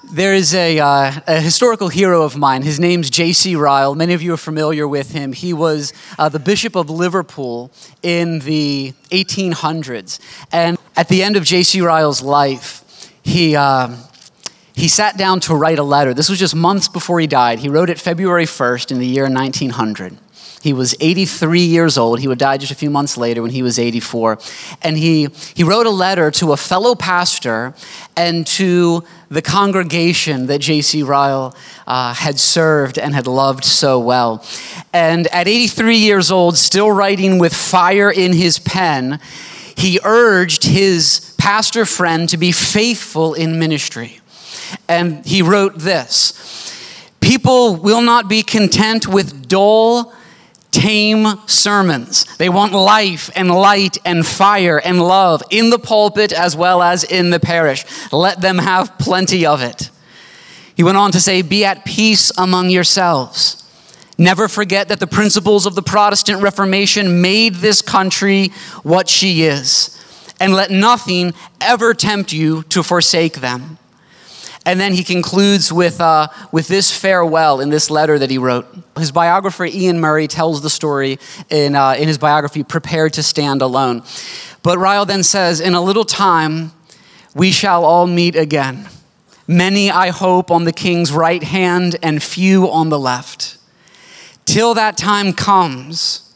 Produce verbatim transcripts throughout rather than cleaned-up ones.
There is a, uh, a historical hero of mine. His name's J C Ryle. Many of you are familiar with him. He was uh, the Bishop of Liverpool in the eighteen hundreds. And at the end of J C Ryle's life, he, uh, he sat down to write a letter. This was just months before he died. He wrote it February first in the year nineteen hundred. He was eighty-three years old. He would die just a few months later when he was eighty-four. And he, he wrote a letter to a fellow pastor and to the congregation that J C Ryle uh, had served and had loved so well. And at eighty-three years old, still writing with fire in his pen, he urged his pastor friend to be faithful in ministry. And he wrote this: "People will not be content with dull, tame sermons. They want life and light and fire and love in the pulpit as well as in the parish. Let them have plenty of it." He went on to say, "Be at peace among yourselves. Never forget that the principles of the Protestant Reformation made this country what she is, and let nothing ever tempt you to forsake them." And then he concludes with uh, with this farewell in this letter that he wrote. His biographer, Ian Murray, tells the story in, uh, in his biography, Prepared to Stand Alone. But Ryle then says, "In a little time, we shall all meet again. Many, I hope, on the King's right hand and few on the left. Till that time comes,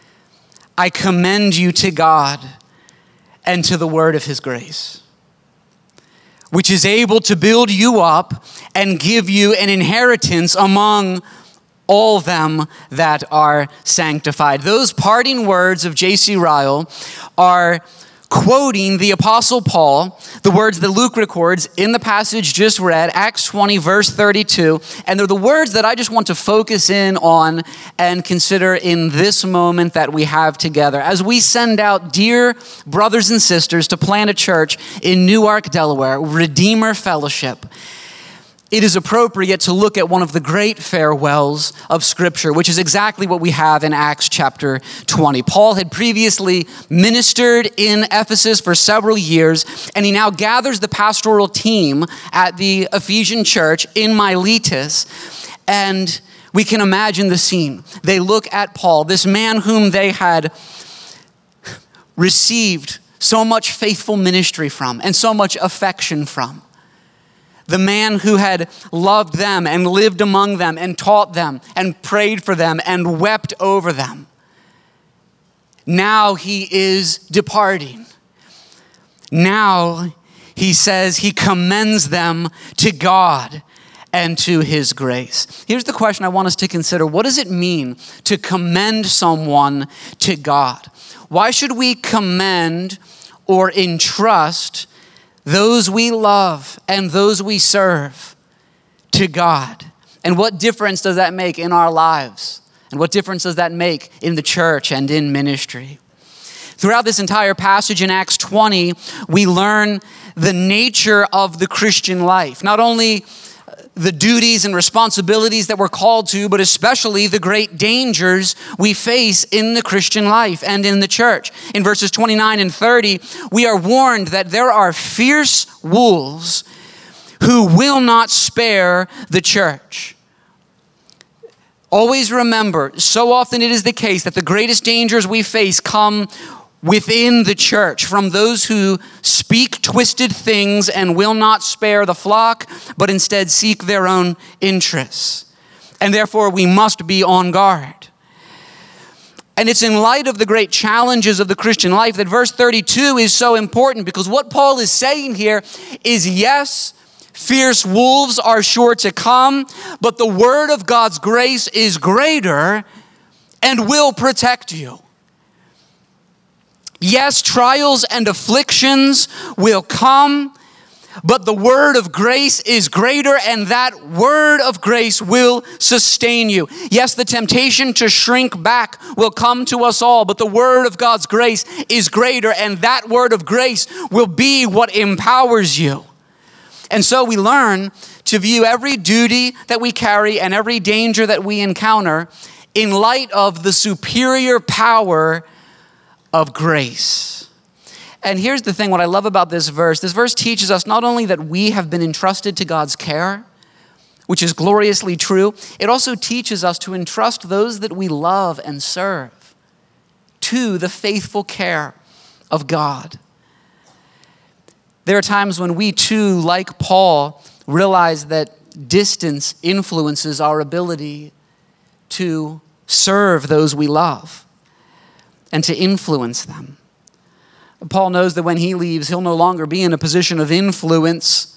I commend you to God and to the word of his grace, which is able to build you up and give you an inheritance among all them that are sanctified." Those parting words of J C Ryle are quoting the Apostle Paul, the words that Luke records in the passage just read, Acts twenty, verse thirty-two. And they're the words that I just want to focus in on and consider in this moment that we have together. As we send out dear brothers and sisters to plant a church in Newark, Delaware, Redeemer Fellowship, it is appropriate to look at one of the great farewells of Scripture, which is exactly what we have in Acts chapter twenty. Paul had previously ministered in Ephesus for several years, and he now gathers the pastoral team at the Ephesian church in Miletus, and we can imagine the scene. They look at Paul, this man whom they had received so much faithful ministry from and so much affection from. The man who had loved them and lived among them and taught them and prayed for them and wept over them. Now he is departing. Now he says he commends them to God and to his grace. Here's the question I want us to consider. What does it mean to commend someone to God? Why should we commend or entrust those we love and those we serve to God? And what difference does that make in our lives? And what difference does that make in the church and in ministry? Throughout this entire passage in Acts twenty, we learn the nature of the Christian life. Not only the duties and responsibilities that we're called to, but especially the great dangers we face in the Christian life and in the church. In verses twenty-nine and thirty, we are warned that there are fierce wolves who will not spare the church. Always remember, so often it is the case that the greatest dangers we face come within the church, from those who speak twisted things and will not spare the flock, but instead seek their own interests. And therefore, we must be on guard. And it's in light of the great challenges of the Christian life that verse thirty-two is so important, because what Paul is saying here is, yes, fierce wolves are sure to come, but the word of God's grace is greater and will protect you. Yes, trials and afflictions will come, but the word of grace is greater, and that word of grace will sustain you. Yes, the temptation to shrink back will come to us all, but the word of God's grace is greater, and that word of grace will be what empowers you. And so we learn to view every duty that we carry and every danger that we encounter in light of the superior power of grace. And here's the thing, what I love about this verse, this verse teaches us not only that we have been entrusted to God's care, which is gloriously true, it also teaches us to entrust those that we love and serve to the faithful care of God. There are times when we too, like Paul, realize that distance influences our ability to serve those we love and to influence them. Paul knows that when he leaves, he'll no longer be in a position of influence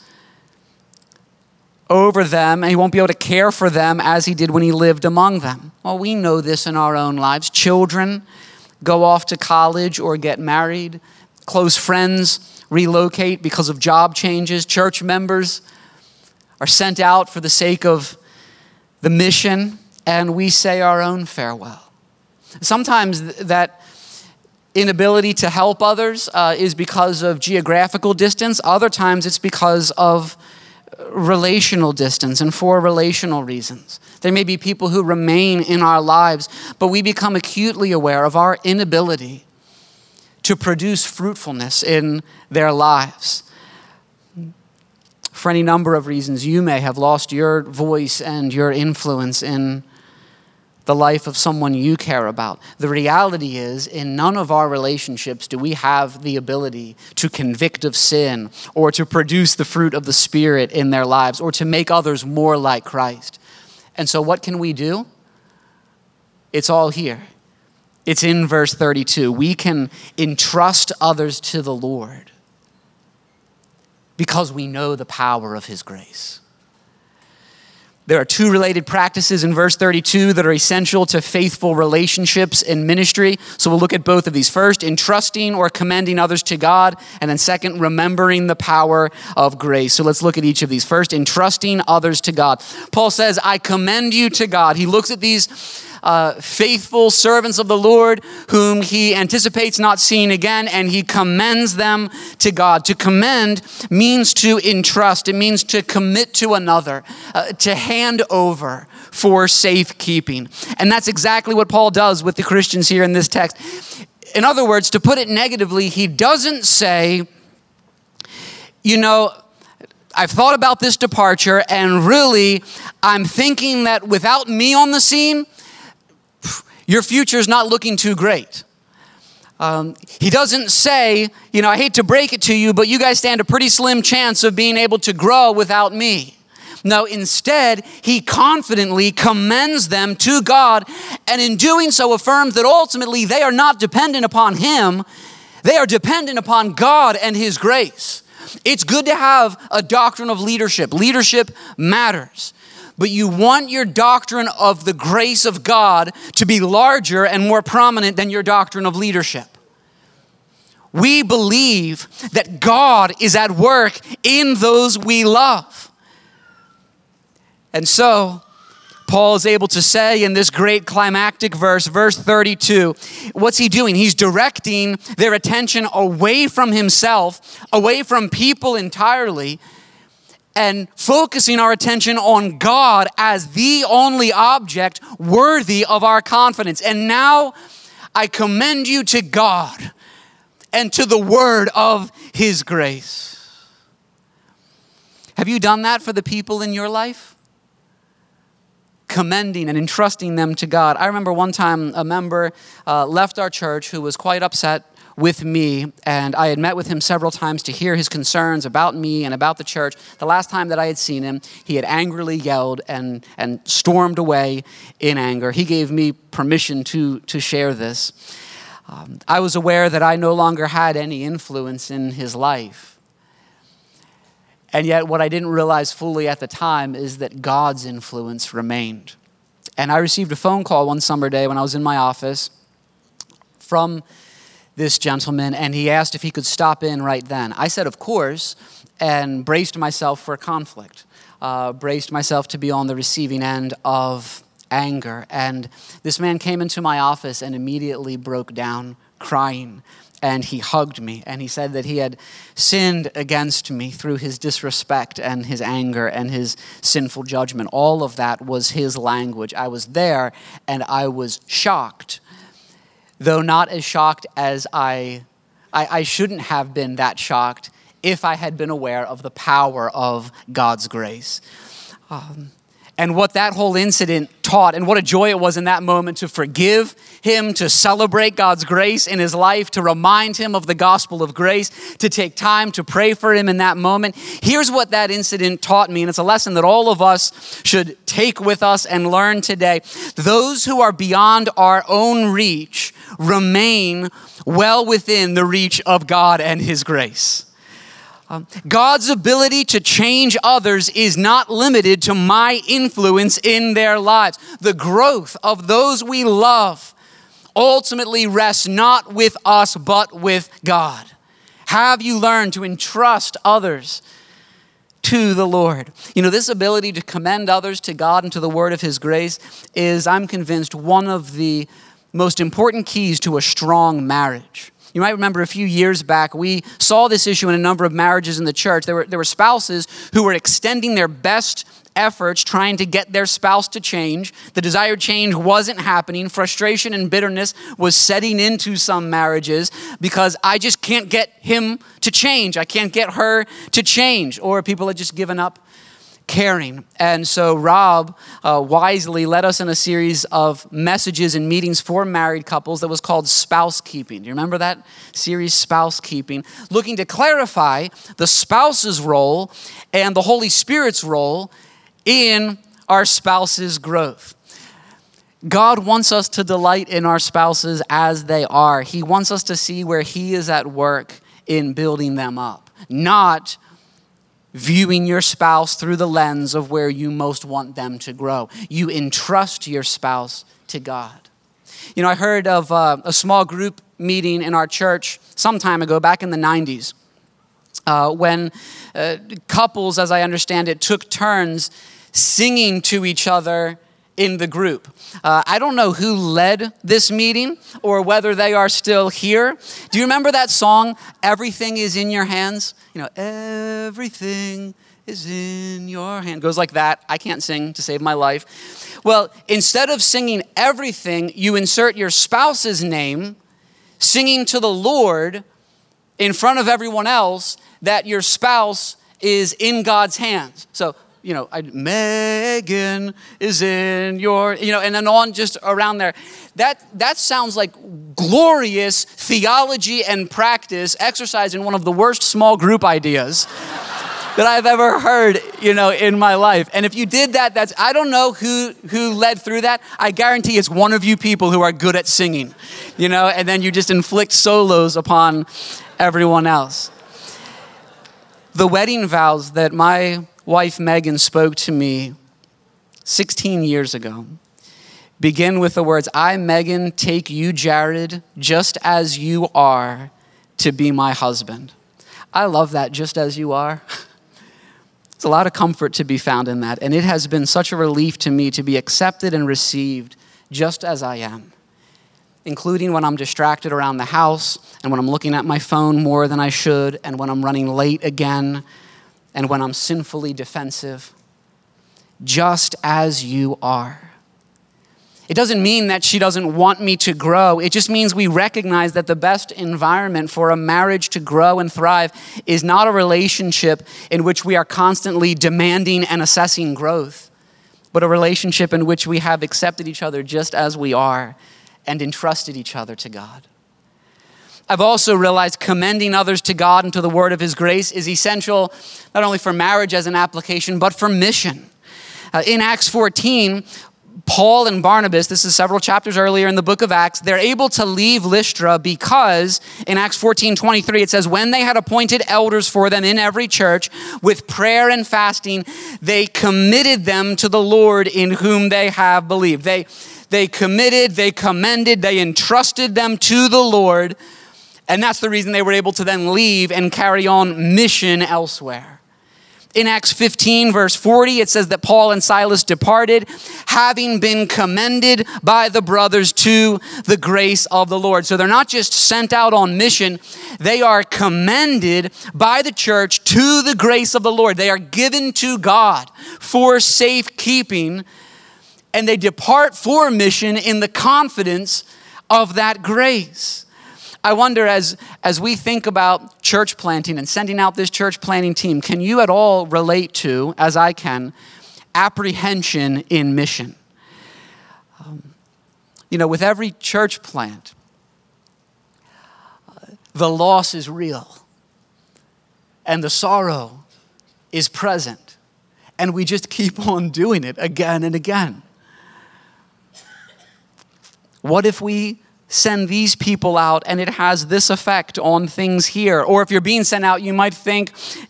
over them, and he won't be able to care for them as he did when he lived among them. Well, we know this in our own lives. Children go off to college or get married. Close friends relocate because of job changes. Church members are sent out for the sake of the mission, and we say our own farewell. Sometimes th- that inability to help others uh, is because of geographical distance. Other times it's because of relational distance and for relational reasons. There may be people who remain in our lives, but we become acutely aware of our inability to produce fruitfulness in their lives. For any number of reasons, you may have lost your voice and your influence in the life of someone you care about. The reality is, in none of our relationships do we have the ability to convict of sin or to produce the fruit of the Spirit in their lives or to make others more like Christ. And so what can we do? It's all here. It's in verse thirty-two. We can entrust others to the Lord because we know the power of his grace. There are two related practices in verse thirty-two that are essential to faithful relationships in ministry. So we'll look at both of these. First, entrusting or commending others to God. And then second, remembering the power of grace. So let's look at each of these. First, entrusting others to God. Paul says, I commend you to God. He looks at these Uh, faithful servants of the Lord whom he anticipates not seeing again, and he commends them to God. To commend means to entrust. It means to commit to another, uh, to hand over for safekeeping. And that's exactly what Paul does with the Christians here in this text. In other words, to put it negatively, he doesn't say, you know, I've thought about this departure, and really, I'm thinking that without me on the scene, your future is not looking too great. Um, he doesn't say, you know, I hate to break it to you, but you guys stand a pretty slim chance of being able to grow without me. No, instead, he confidently commends them to God, and in doing so affirms that ultimately they are not dependent upon him. They are dependent upon God and his grace. It's good to have a doctrine of leadership. Leadership matters. But you want your doctrine of the grace of God to be larger and more prominent than your doctrine of leadership. We believe that God is at work in those we love. And so, Paul is able to say in this great climactic verse, verse thirty-two, what's he doing? He's directing their attention away from himself, away from people entirely, and focusing our attention on God as the only object worthy of our confidence. And now I commend you to God and to the word of his grace. Have you done that for the people in your life? Commending and entrusting them to God. I remember one time a member uh, left our church who was quite upset with me, and I had met with him several times to hear his concerns about me and about the church. The last time that I had seen him, he had angrily yelled and, and stormed away in anger. He gave me permission to, to share this. Um, I was aware that I no longer had any influence in his life. And yet what I didn't realize fully at the time is that God's influence remained. And I received a phone call one summer day when I was in my office from this gentleman, and he asked if he could stop in right then. I said, of course, and braced myself for a conflict, uh, braced myself to be on the receiving end of anger. And this man came into my office and immediately broke down crying, and he hugged me, and he said that he had sinned against me through his disrespect and his anger and his sinful judgment. All of that was his language. I was there, and I was shocked. Though not as shocked as I I, I shouldn't have been that shocked if I had been aware of the power of God's grace. Um, and what that whole incident taught, and what a joy it was in that moment to forgive him, to celebrate God's grace in his life, to remind him of the gospel of grace, to take time to pray for him in that moment. Here's what that incident taught me, and it's a lesson that all of us should take with us and learn today. Those who are beyond our own reach remain well within the reach of God and his grace. Um, God's ability to change others is not limited to my influence in their lives. The growth of those we love ultimately rests not with us, but with God. Have you learned to entrust others to the Lord? You know, this ability to commend others to God and to the word of his grace is, I'm convinced, one of the most important keys to a strong marriage. You might remember a few years back, we saw this issue in a number of marriages in the church. There were, there were spouses who were extending their best efforts trying to get their spouse to change. The desired change wasn't happening. Frustration and bitterness was setting into some marriages because I just can't get him to change. I can't get her to change. Or people had just given up caring. And so Rob uh, wisely led us in a series of messages and meetings for married couples that was called Spouse Keeping. Do you remember that series, Spouse Keeping? Looking to clarify the spouse's role and the Holy Spirit's role in our spouse's growth. God wants us to delight in our spouses as they are. He wants us to see where he is at work in building them up, not viewing your spouse through the lens of where you most want them to grow. You entrust your spouse to God. You know, I heard of uh, a small group meeting in our church some time ago, back in the nineties, uh, when uh, couples, as I understand it, took turns singing to each other in the group. Uh, I don't know who led this meeting or whether they are still here. Do you remember that song, Everything is in Your Hands? You know, everything is in your hand. Goes like that. I can't sing to save my life. Well, instead of singing everything, you insert your spouse's name, singing to the Lord in front of everyone else that your spouse is in God's hands. So, you know, I, Megan is in your, you know, and then on just around there. That that sounds like glorious theology and practice exercised in one of the worst small group ideas that I've ever heard, you know, in my life. And if you did that, that's, I don't know who, who led through that. I guarantee it's one of you people who are good at singing, you know, and then you just inflict solos upon everyone else. The wedding vows that my wife Megan spoke to me sixteen years ago begin with the words, I, Megan, take you, Jared, just as you are, to be my husband. I love that, just as you are. There's a lot of comfort to be found in that, and it has been such a relief to me to be accepted and received just as I am, including when I'm distracted around the house and when I'm looking at my phone more than I should and when I'm running late again and when I'm sinfully defensive, just as you are. It doesn't mean that she doesn't want me to grow. It just means we recognize that the best environment for a marriage to grow and thrive is not a relationship in which we are constantly demanding and assessing growth, but a relationship in which we have accepted each other just as we are and entrusted each other to God. I've also realized commending others to God and to the word of his grace is essential not only for marriage as an application, but for mission. Uh, in Acts fourteen, Paul and Barnabas, this is several chapters earlier in the book of Acts, they're able to leave Lystra because in Acts fourteen twenty-three, it says, when they had appointed elders for them in every church with prayer and fasting, they committed them to the Lord in whom they have believed. They, they committed, they commended, they entrusted them to the Lord. And that's the reason they were able to then leave and carry on mission elsewhere. In Acts fifteen, verse forty, it says that Paul and Silas departed, having been commended by the brothers to the grace of the Lord. So they're not just sent out on mission, they are commended by the church to the grace of the Lord. They are given to God for safekeeping, and they depart for mission in the confidence of that grace. I wonder as, as we think about church planting and sending out this church planting team, can you at all relate to, as I can, apprehension in mission? Um, you know, with every church plant, uh, the loss is real and the sorrow is present, and we just keep on doing it again and again. What if we send these people out and it has this effect on things here? Or if you're being sent out, you might think,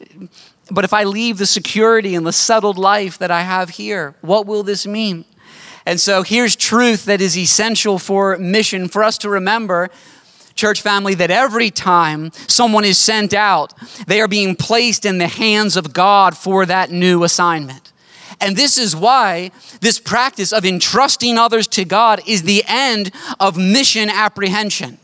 but if I leave the security and the settled life that I have here, what will this mean? And so here's truth that is essential for mission, for us to remember, church family, that every time someone is sent out, they are being placed in the hands of God for that new assignment. And this is why this practice of entrusting others to God is the end of mission apprehension.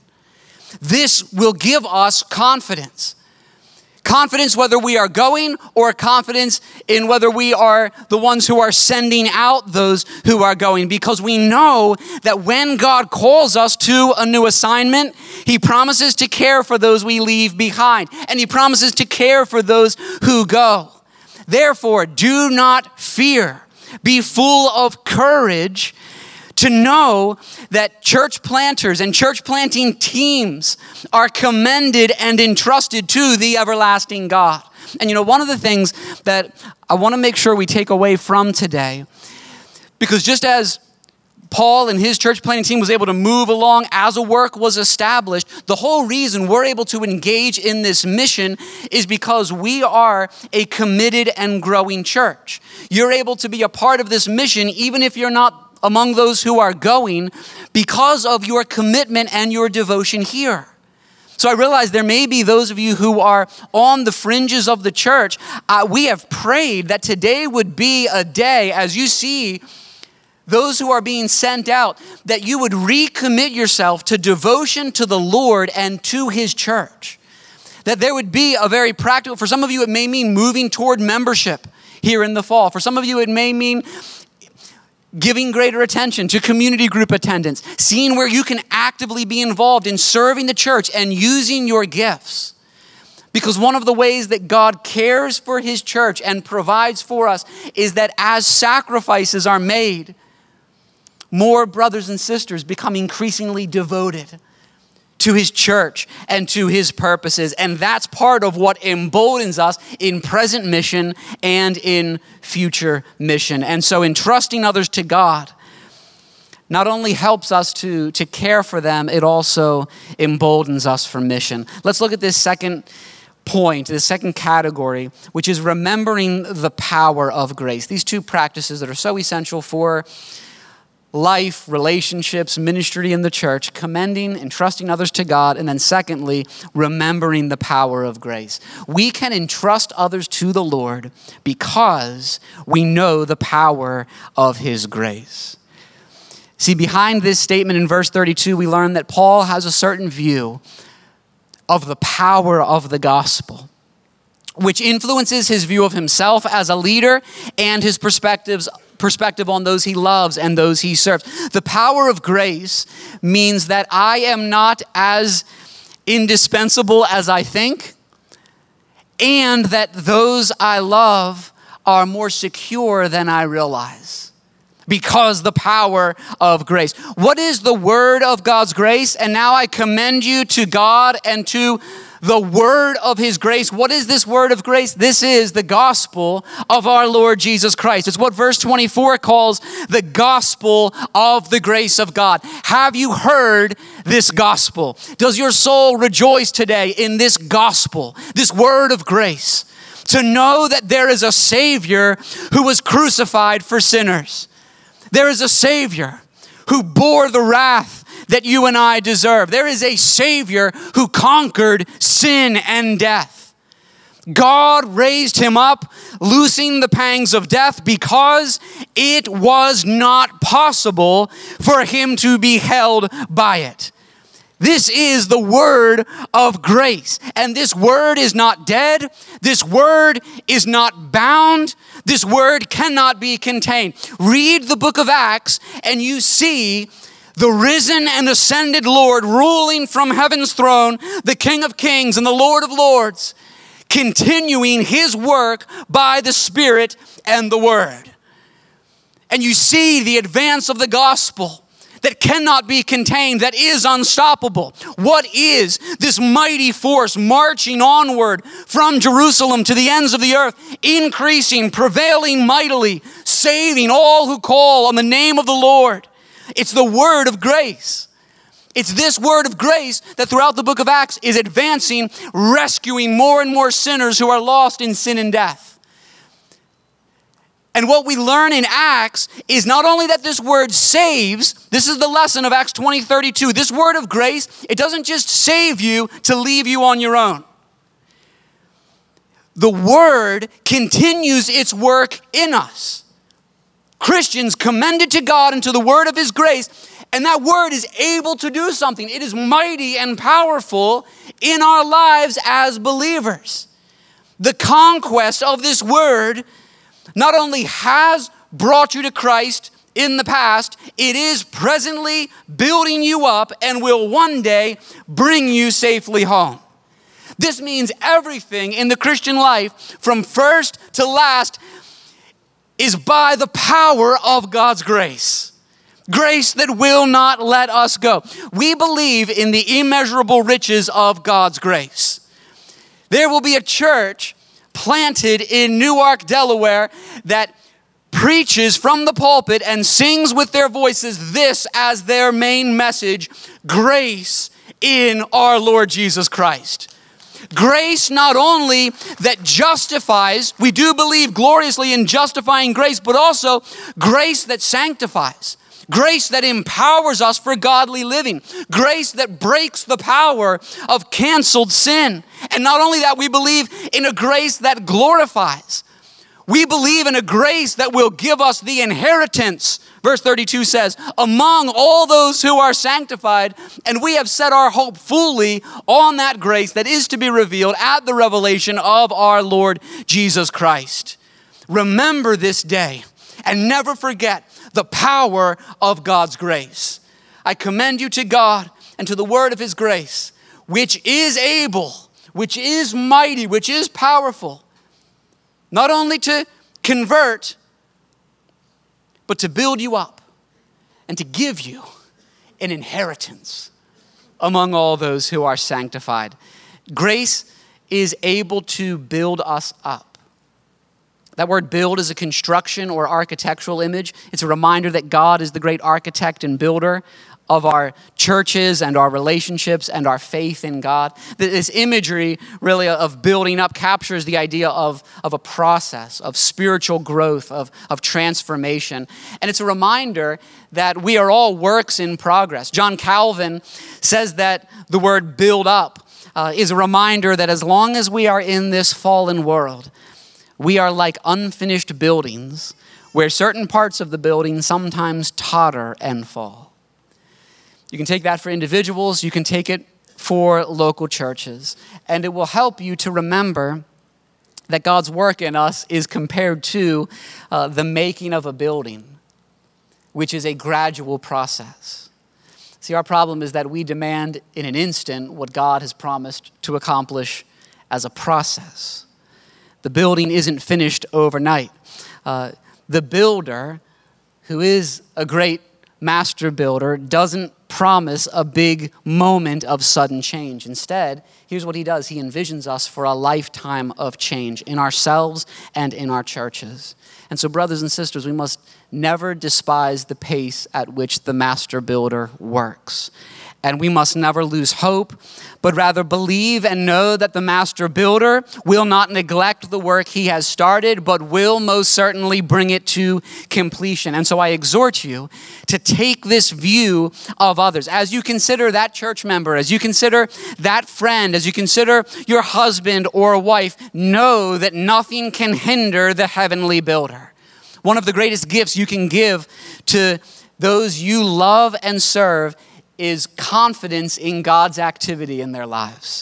This will give us confidence. Confidence whether we are going, or confidence in whether we are the ones who are sending out those who are going. Because we know that when God calls us to a new assignment, He promises to care for those we leave behind. And He promises to care for those who go. Therefore, do not fear. Be full of courage to know that church planters and church planting teams are commended and entrusted to the everlasting God. And you know, one of the things that I want to make sure we take away from today, because just as Paul and his church planting team was able to move along as a work was established, the whole reason we're able to engage in this mission is because we are a committed and growing church. You're able to be a part of this mission even if you're not among those who are going, because of your commitment and your devotion here. So I realize there may be those of you who are on the fringes of the church. Uh, we have prayed that today would be a day, as you see those who are being sent out, that you would recommit yourself to devotion to the Lord and to His church. That there would be a very practical, for some of you it may mean moving toward membership here in the fall. For some of you it may mean giving greater attention to community group attendance, seeing where you can actively be involved in serving the church and using your gifts. Because one of the ways that God cares for His church and provides for us is that as sacrifices are made, more brothers and sisters become increasingly devoted to His church and to His purposes. And that's part of what emboldens us in present mission and in future mission. And so entrusting others to God not only helps us to, to care for them, it also emboldens us for mission. Let's look at this second point, this second category, which is remembering the power of grace. These two practices that are so essential for life, relationships, ministry in the church, commending and trusting others to God, and then secondly, remembering the power of grace. We can entrust others to the Lord because we know the power of His grace. See, behind this statement in verse thirty-two, we learn that Paul has a certain view of the power of the gospel, which influences his view of himself as a leader and his perspectives perspective on those he loves and those he serves. The power of grace means that I am not as indispensable as I think, and that those I love are more secure than I realize, because the power of grace. What is the word of God's grace? And now I commend you to God and to the word of His grace. What is this word of grace? This is the gospel of our Lord Jesus Christ. It's what verse twenty-four calls the gospel of the grace of God. Have you heard this gospel? Does your soul rejoice today in this gospel, this word of grace, to know that there is a Savior who was crucified for sinners? There is a Savior who bore the wrath that you and I deserve. There is a Savior who conquered sin and death. God raised Him up, loosing the pangs of death, because it was not possible for Him to be held by it. This is the word of grace. And this word is not dead. This word is not bound. This word cannot be contained. Read the book of Acts and you see the risen and ascended Lord, ruling from heaven's throne, the King of kings and the Lord of lords, continuing his work by the Spirit and the Word. And you see the advance of the gospel that cannot be contained, that is unstoppable. What is this mighty force marching onward from Jerusalem to the ends of the earth, increasing, prevailing mightily, saving all who call on the name of the Lord? It's the word of grace. It's this word of grace that throughout the book of Acts is advancing, rescuing more and more sinners who are lost in sin and death. And what we learn in Acts is not only that this word saves, this is the lesson of Acts twenty thirty-two. This word of grace, it doesn't just save you to leave you on your own. The word continues its work in us. Christians commended to God and to the word of his grace, and that word is able to do something. It is mighty and powerful in our lives as believers. The conquest of this word not only has brought you to Christ in the past, it is presently building you up and will one day bring you safely home. This means everything in the Christian life, from first to last, is by the power of God's grace. Grace that will not let us go. We believe in the immeasurable riches of God's grace. There will be a church planted in Newark, Delaware, that preaches from the pulpit and sings with their voices this as their main message: grace in our Lord Jesus Christ. Grace not only that justifies, we do believe gloriously in justifying grace, but also grace that sanctifies. Grace that empowers us for godly living. Grace that breaks the power of canceled sin. And not only that, we believe in a grace that glorifies. We believe in a grace that will give us the inheritance, verse thirty-two says, among all those who are sanctified. And we have set our hope fully on that grace that is to be revealed at the revelation of our Lord Jesus Christ. Remember this day and never forget the power of God's grace. I commend you to God and to the word of his grace, which is able, which is mighty, which is powerful, not only to convert, but to build you up and to give you an inheritance among all those who are sanctified. Grace is able to build us up. That word build is a construction or architectural image. It's a reminder that God is the great architect and builder of our churches and our relationships and our faith in God. This imagery really of building up captures the idea of, of a process, of spiritual growth, of, of transformation. And it's a reminder that we are all works in progress. John Calvin says that the word build up uh, is a reminder that as long as we are in this fallen world, we are like unfinished buildings where certain parts of the building sometimes totter and fall. You can take that for individuals, you can take it for local churches, and it will help you to remember that God's work in us is compared to uh, the making of a building, which is a gradual process. See, our problem is that we demand in an instant what God has promised to accomplish as a process. The building isn't finished overnight. Uh, the builder, who is a great master builder, doesn't promise a big moment of sudden change. Instead, here's what he does. He envisions us for a lifetime of change in ourselves and in our churches. And so, brothers and sisters, we must never despise the pace at which the master builder works. And we must never lose hope, but rather believe and know that the master builder will not neglect the work he has started, but will most certainly bring it to completion. And so I exhort you to take this view of others. As you consider that church member, as you consider that friend, as you consider your husband or wife, know that nothing can hinder the heavenly builder. One of the greatest gifts you can give to those you love and serve is confidence in God's activity in their lives.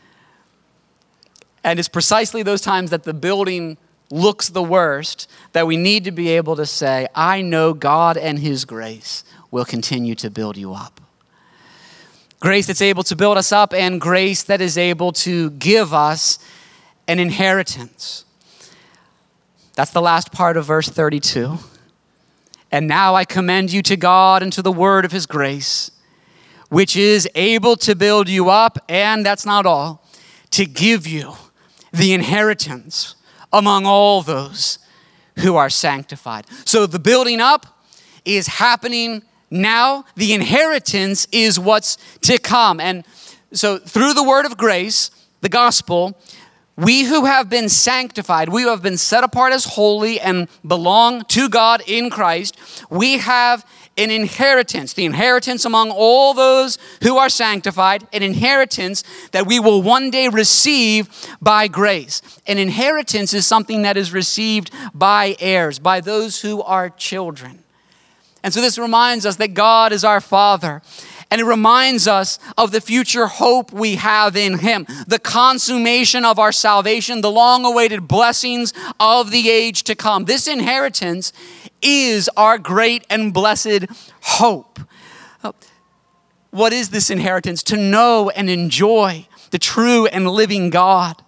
And it's precisely those times that the building looks the worst that we need to be able to say, I know God and his grace will continue to build you up. Grace that's able to build us up, and grace that is able to give us an inheritance. That's the last part of verse thirty-two. And now I commend you to God and to the word of his grace, which is able to build you up, and that's not all, to give you the inheritance among all those who are sanctified. So the building up is happening now. The inheritance is what's to come. And so through the word of grace, the gospel, we who have been sanctified, we who have been set apart as holy and belong to God in Christ, we have an inheritance, the inheritance among all those who are sanctified, an inheritance that we will one day receive by grace. An inheritance is something that is received by heirs, by those who are children. And so this reminds us that God is our Father. And it reminds us of the future hope we have in him, the consummation of our salvation, the long-awaited blessings of the age to come. This inheritance is our great and blessed hope. What is this inheritance? To know and enjoy the true and living God.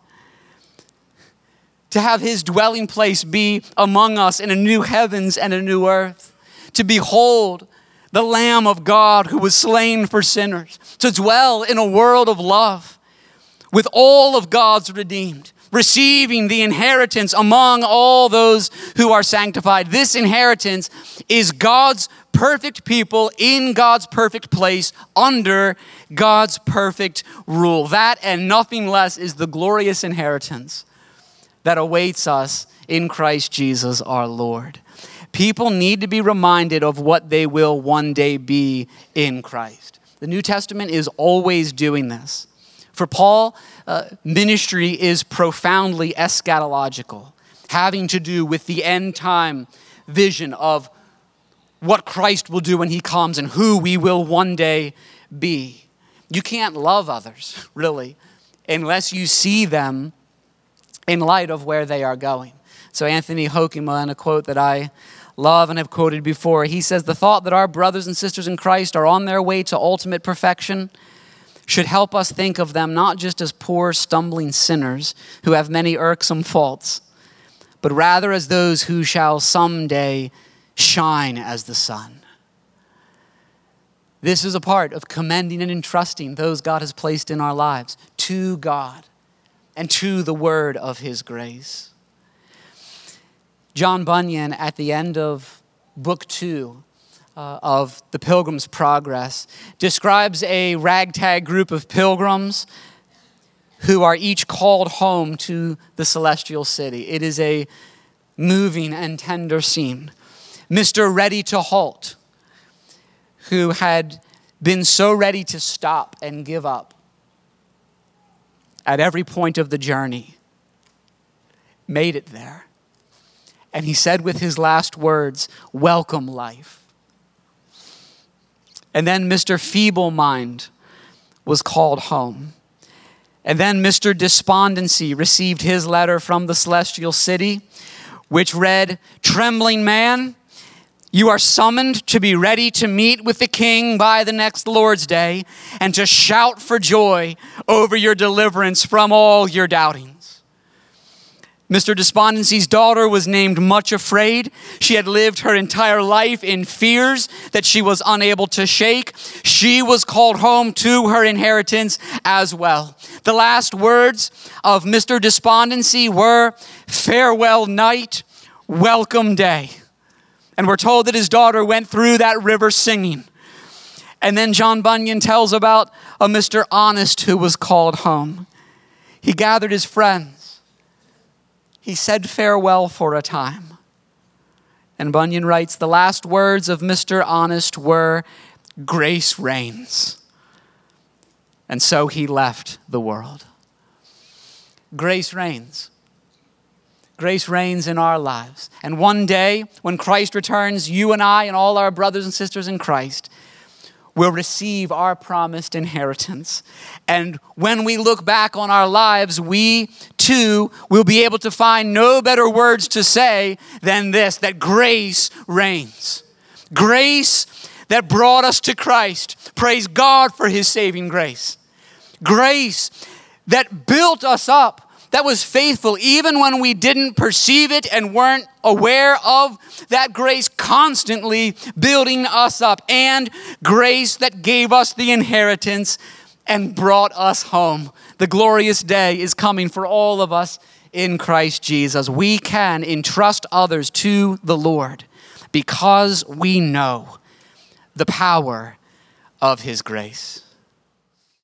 To have his dwelling place be among us in a new heavens and a new earth. To behold the Lamb of God who was slain for sinners, to dwell in a world of love with all of God's redeemed, receiving the inheritance among all those who are sanctified. This inheritance is God's perfect people in God's perfect place under God's perfect rule. That and nothing less is the glorious inheritance that awaits us in Christ Jesus our Lord. People need to be reminded of what they will one day be in Christ. The New Testament is always doing this. For Paul, uh, ministry is profoundly eschatological, having to do with the end time vision of what Christ will do when he comes and who we will one day be. You can't love others, really, unless you see them in light of where they are going. So Anthony Hoekema, in a quote that I love and have quoted before, he says, the thought that our brothers and sisters in Christ are on their way to ultimate perfection should help us think of them not just as poor, stumbling sinners who have many irksome faults, but rather as those who shall someday shine as the sun. This is a part of commending and entrusting those God has placed in our lives to God and to the word of his grace. John Bunyan, at the end of book two uh, of The Pilgrim's Progress, describes a ragtag group of pilgrims who are each called home to the celestial city. It is a moving and tender scene. Mister Ready to Halt, who had been so ready to stop and give up at every point of the journey, made it there. And he said with his last words, welcome life. And then Mister Feeble Mind was called home. And then Mister Despondency received his letter from the celestial city, which read, trembling man, you are summoned to be ready to meet with the King by the next Lord's Day and to shout for joy over your deliverance from all your doubtings. Mister Despondency's daughter was named Much Afraid. She had lived her entire life in fears that she was unable to shake. She was called home to her inheritance as well. The last words of Mister Despondency were, farewell night, welcome day. And we're told that his daughter went through that river singing. And then John Bunyan tells about a Mister Honest who was called home. He gathered his friends. He said farewell for a time. And Bunyan writes, the last words of Mister Honest were, grace reigns. And so he left the world. Grace reigns. Grace reigns in our lives. And one day, when Christ returns, you and I and all our brothers and sisters in Christ will receive our promised inheritance. And when we look back on our lives, we too will be able to find no better words to say than this, that grace reigns. Grace that brought us to Christ. Praise God for his saving grace. Grace that built us up, that was faithful even when we didn't perceive it and weren't aware of that grace, constantly building us up. And grace that gave us the inheritance and brought us home. The glorious day is coming for all of us in Christ Jesus. We can entrust others to the Lord because we know the power of his grace.